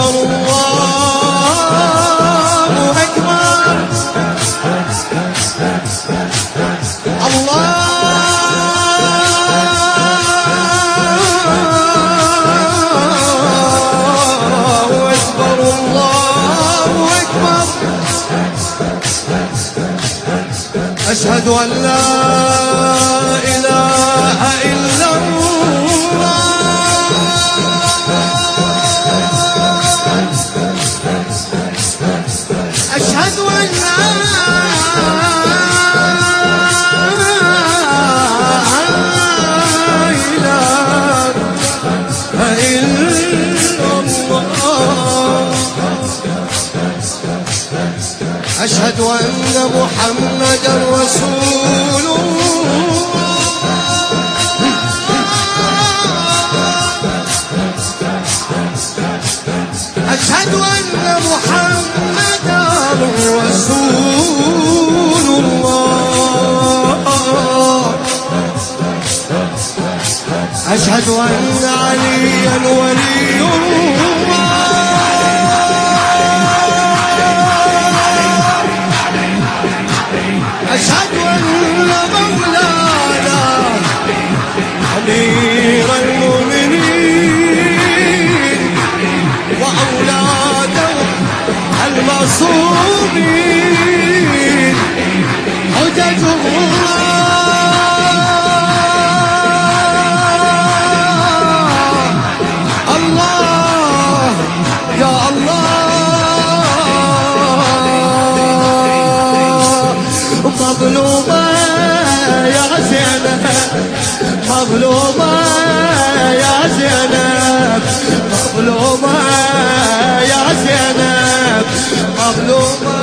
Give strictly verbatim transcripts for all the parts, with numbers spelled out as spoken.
أكبر الله أكبر الله أكبر الله أكبر أشهد أن لا إله إلا الله أشهد أن لا إله إلا الله أشهد أن محمدا رسول الله أشهد أن محمدا رسول الله أشهد أن عليا ولي الله أشهد أن مولانا أمير المؤمنين وأولاده المعصومين حجج الله الله يا الله مظلومة يا زينب مظلومة يا زينب مظلومة يا زينب مظلومة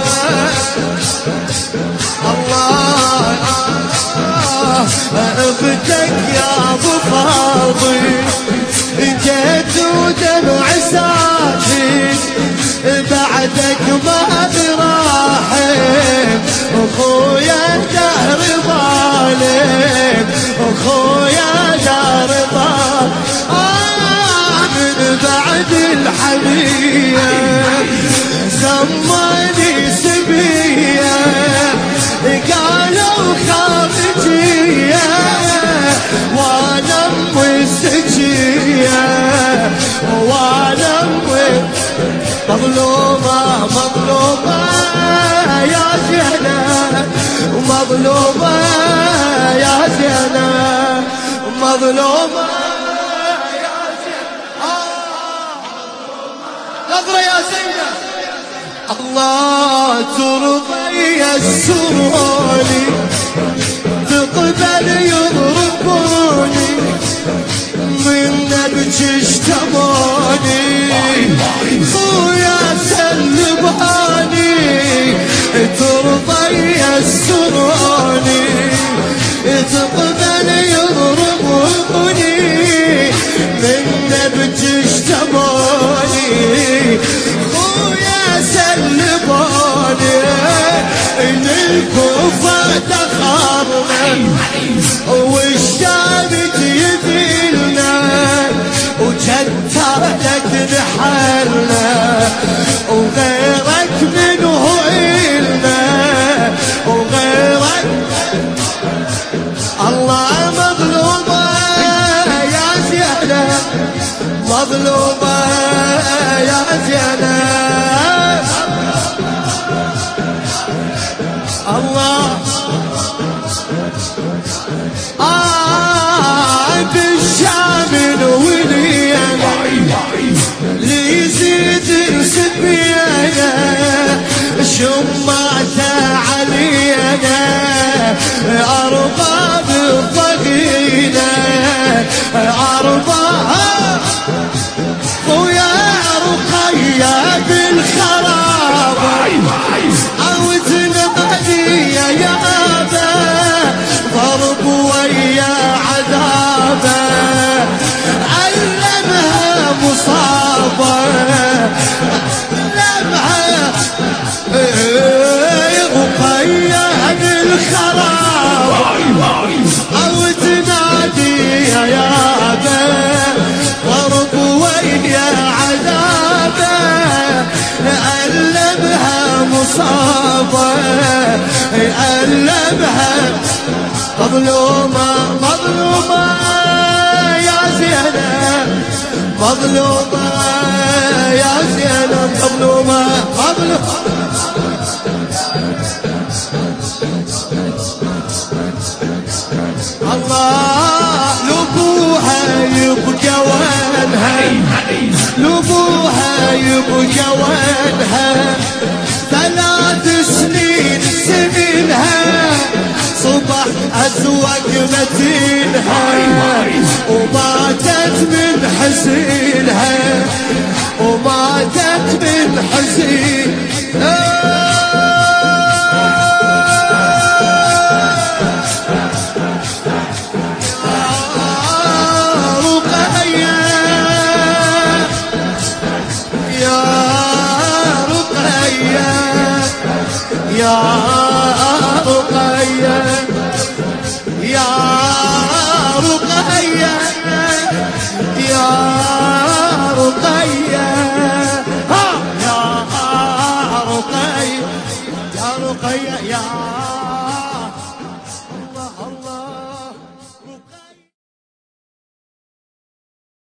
الله أبتك يا أبو فاضل جيت ودمع ساكت بعدك ما براحم أخويا دهر ظالم أخويا دهر ظالم آه من بعد الحمية سماني سبية قالوا خارجية وانا مسجية وانا مظلومة مظلومة يا زينب مظلومة يا زينب مظلومة يا زينب نظرة يا زينب الله ترضى يسروني تقبل يضربوني من نبجي اشتموني خويا سلباني ترضى يسروني تقبل يضربوني من نبجي اشتموني خويا سلباني الكوفة تخرنا والشام تيذلنا وجدتك نحلنا وغيرك منه إلنا وغيرك الله مظلومة يا زينب مظلومة يا زينب الله آه بالشام ولينا ليزيد سبينا شمعت علينا أرباب الضغينة أرباب ويا رقية بالخراب عودنا بدية يا أبا ضرب ويا عذابه علمها مصابة علمها رقية بالخراب مصابة يألمها مظلومة مظلومة يا زينب مظلومة يا زينب مظلومة مظلومة الله لبوها يبقى وينها لبوها يبقى وينها ثلاث سنين سنينها صبح أزواج متينها وماتت من حزينها وماتت من حزينها يا رقية يا رقية يا رقية ها يا رقية يا رقية يا